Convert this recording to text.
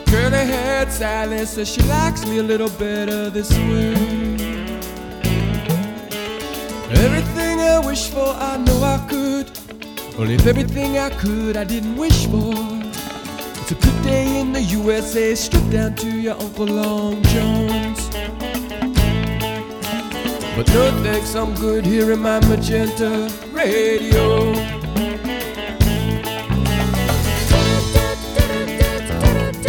Curly-haired Sally says she likes me a little better this way. Everything I wish for, I know I could. Only if everything I could, I didn't wish for. It's a good day in the USA, stripped down to your Uncle Long John's. But no thanks, I'm good here in my magenta radio.